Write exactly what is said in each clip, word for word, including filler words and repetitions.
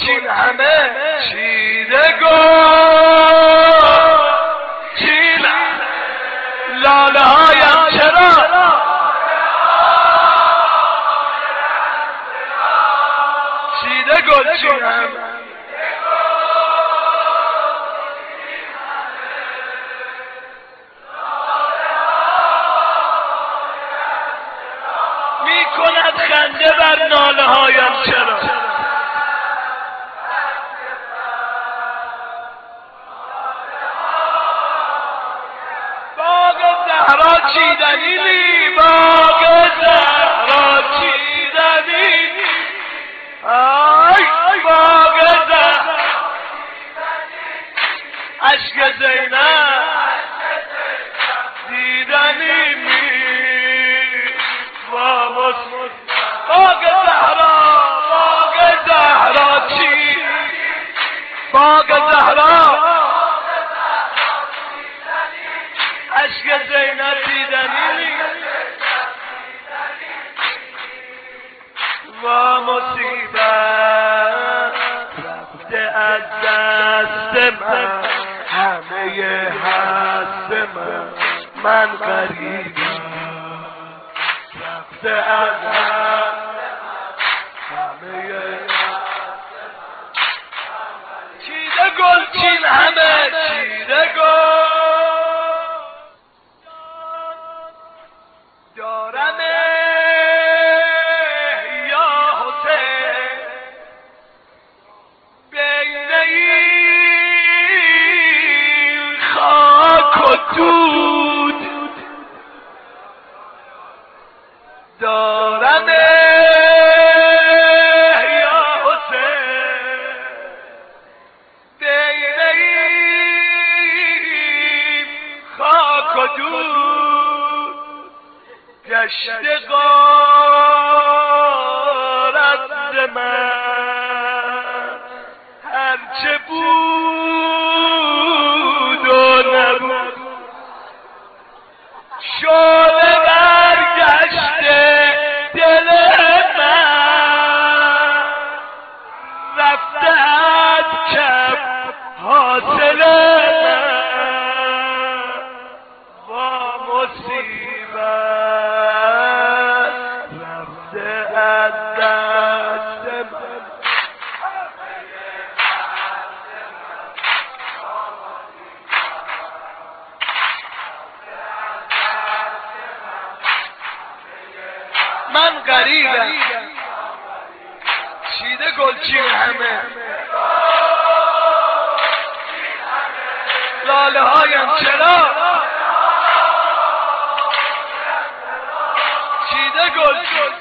گلچین همه چیده گلچین لاله هایم چرا چیده گلچین همه میکند خنده بر ناله هایم چرا باغ زهرا چیدنی نی باغ زهرا چیدنی آی باغ زهرا عشق زینب دیدنی نی باغ زهرا باغ زهرا چی باغ زهرا عشق زینب دیدنی و مصیبت رفته از دست من همه هست من من غریبم رفته از همه چیده گلچین همه چیده گل دارم یا حسین بین این خاک و دود دارم یا حسین بین این خاک و دود گشت غارت ز من هرچه بود و نبود شعله برگشته دل من رفته از کف حاصل من و مصیبت رفته از دست من من غریبم چیده گلچین همه لاله هایم چرا چیده گلچین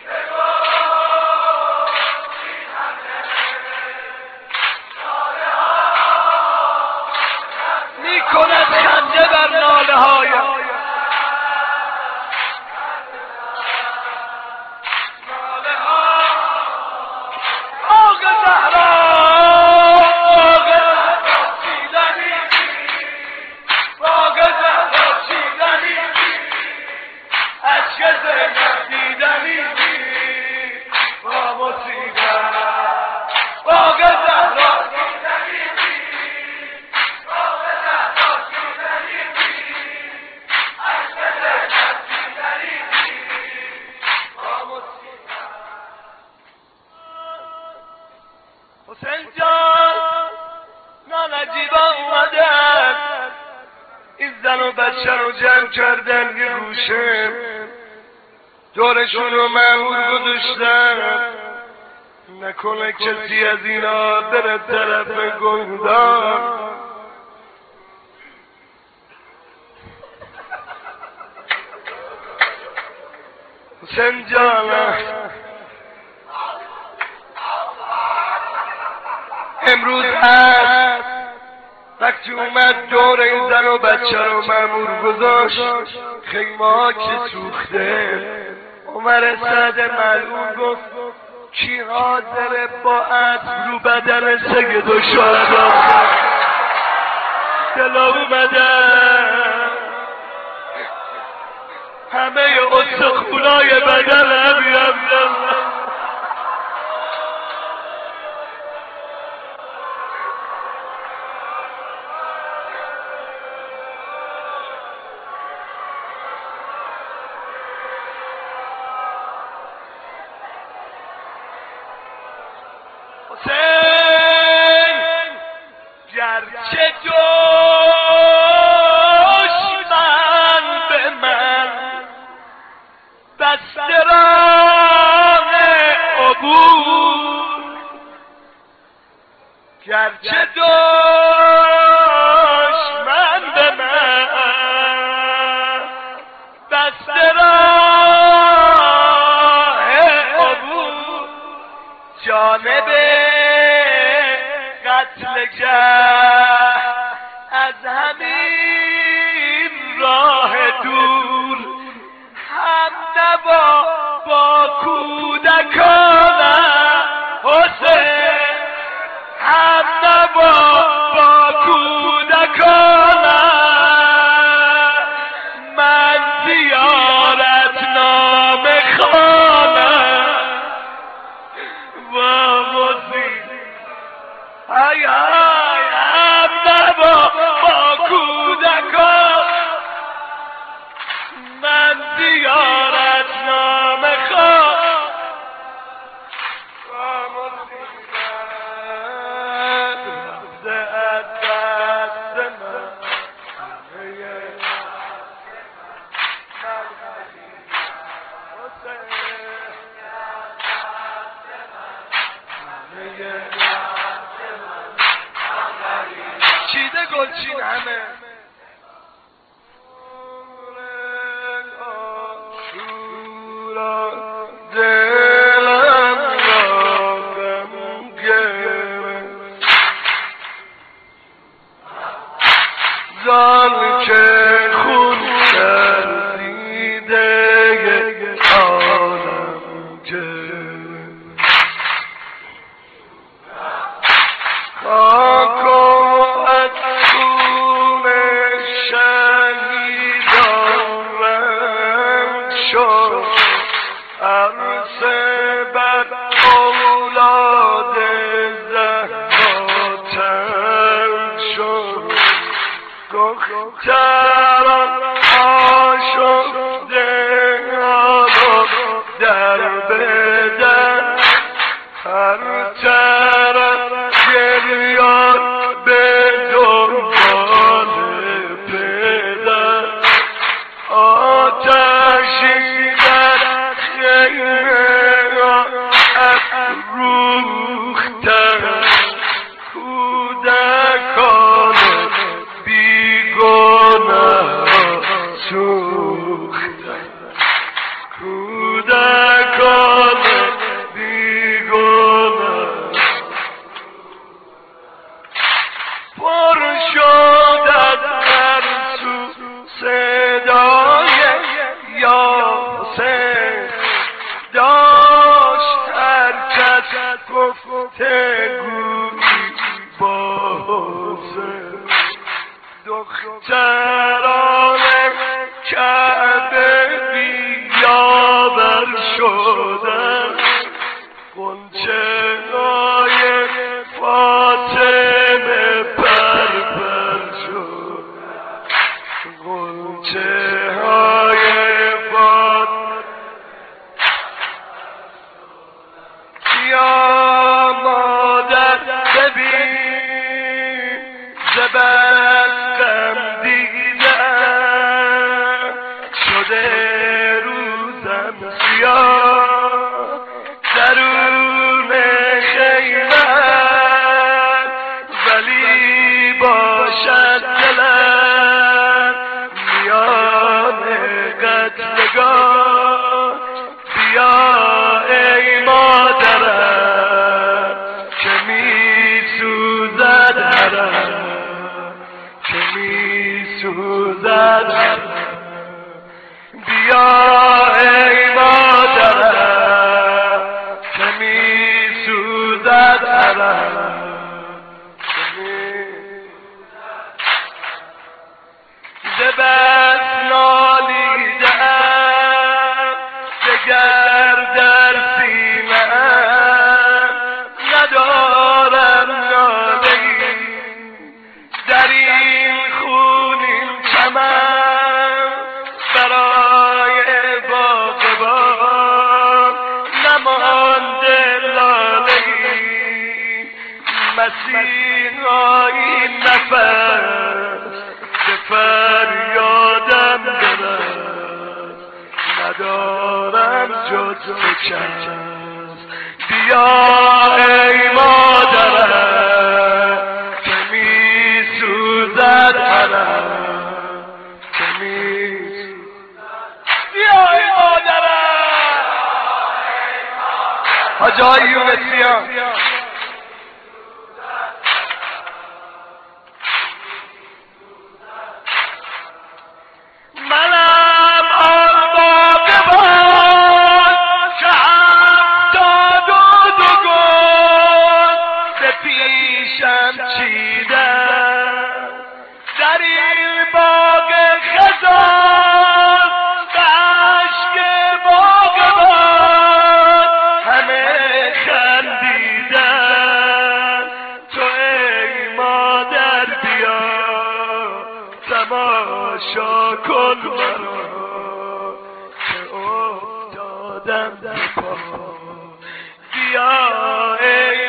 میکند خنده بر ناله هایم حسین جان نانجیبا اومدن این زن و بچه رو جمع کردن یه گوشه دورشون رو مأمور گذاشتن نکنه کسی از اینا بره طرف گلدان حسین جان امروز هست وقتی اومد دور این زن و بچه رو مأمور گذاشت خیمه ها که سوخته عمر سعد ملعون گفت کی حاضره با اسب رو بدن سید و شهدا دلا اومدن همه استخونای بدن هم حسین گرچه دشمن به من بسته راه عبور، گرچه دشمن به من بسته راه عبور، جانب قتلگاه از همین راه دور، هم نوا با کودکانم حسین، هم نوا با کودکانم، من زیارت نامه خوانم و مزید های های هم نوا با کودکان، من زیارت نامه خواه و مصیبت رفته از دست من، چیده گلچین همه دلم را غم گرفت، زان که خون کردیده عالم گرفت، خاک و از خون شهیدان رنگ شد، عرصه بر اولاد زهرا تنگ شد، دختران آشفته آمد در بدن، هر طرف گریان به دنبال پدر، آتشی در خیمه افروختن، کودکان بیگناه سوختن، کودکان بیگناه پر شد از هر سو صدای یا حسین، داشت هر کس گفتگویی با حسین، دختران کعبه بیاور شدن، غنچه های فاطمه پر پر شد، غنچه های فاطمه یا مادر ببین زبستم دیدم، شده روزم سیاه درون خیمت، ولی باشد دلم میان قتلگاه، بیا ای مادرم که می سوزد هرم، که می سوزد هرم، بیا ای مادرم که می سوزد هرم، ز بس نالیده‌ام دگر در سینه‌ام ندارم ناله‌ای، در این خونین چمن برای باغبان نمانده لاله‌ای، مسیحا این نفس که فریادم برد ندارم جز تو کس بیا ای مادرم که می سوزد حرم که می بیا ای مادرم حاج آقای یونسیان تماشا کن مرا که افتادم در پا بیا ای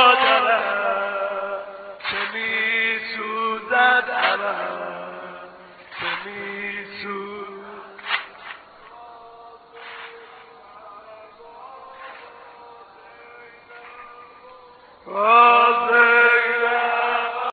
مادرم که می سوزد علم که می سوزد